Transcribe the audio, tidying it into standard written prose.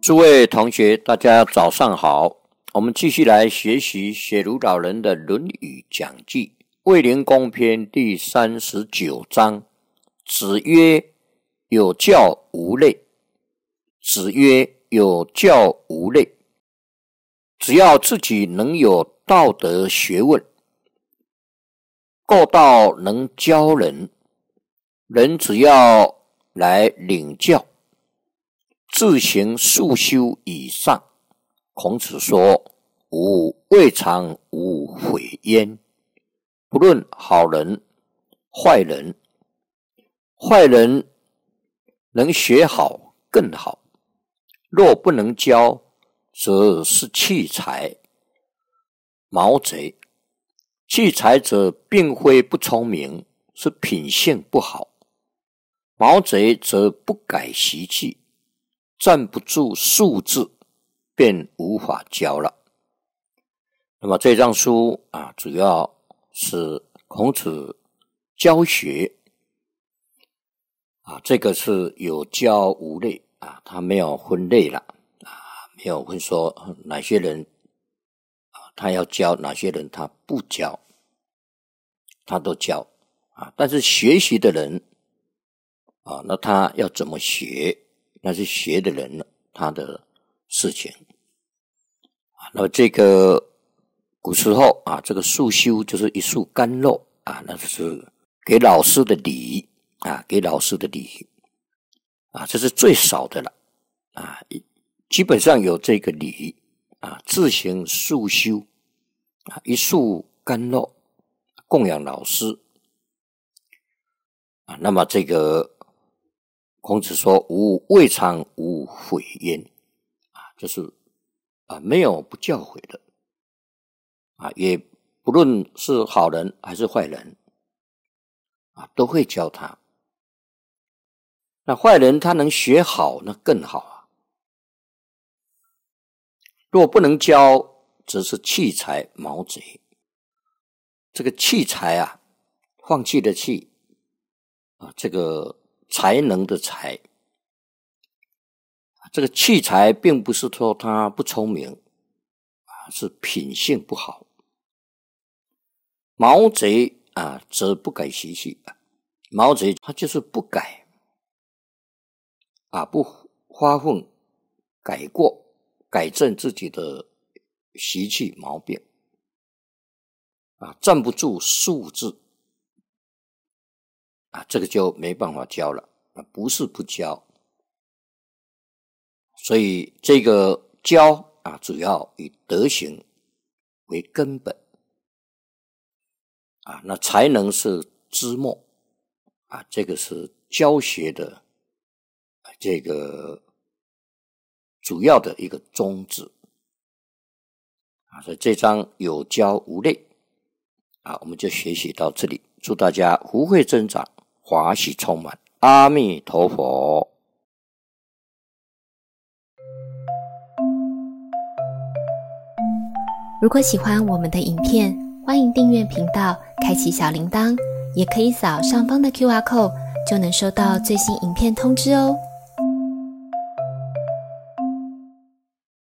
诸位同学，大家早上好。我们继续来学习写如老人的《论语讲记》卫灵公篇第39章。子曰：有教无类。子曰：有教无类。只要自己能有道德学问，够到能教人，人只要来领教，自行速修以上。孔子说：吾未尝无悔焉。不论好人坏人，坏人能学好更好，若不能教，则是弃才毛贼。弃才者并非不聪明，是品性不好。毛贼则不改习气，站不住数字，便无法教了。那么这章书主要是孔子教学这个是有教无类他没有分类了没有分说哪些人他要教，哪些人他不教，他都教但是学习的人那他要怎么学，那是学的人他的事情那么这个古时候这个束修就是一束干肉那就是给老师的礼给老师的礼这是最少的了基本上有这个礼自行束修一束干肉供养老师那么这个孔子说吾未尝无悔焉就是没有不教诲的也不论是好人还是坏人都会教他。那坏人他能学好那更好若不能教，则是弃才毛贼。这个弃才放弃的弃这个才能的才，这个弃才并不是说他不聪明是品性不好。毛贼则不改习气毛贼他就是不改不发奋改过，改正自己的习气毛病站不住数字这个就没办法教了不是不教。所以这个教主要以德行为根本那才能是枝末这个是教学的这个主要的一个宗旨所以这章有教无类我们就学习到这里。祝大家福慧增长，华喜充满。阿弥陀佛。 如果喜欢我们的影片，欢迎订阅频道，开启小铃铛，也可以扫上方的 QR code， 就能收到最新影片通知哦。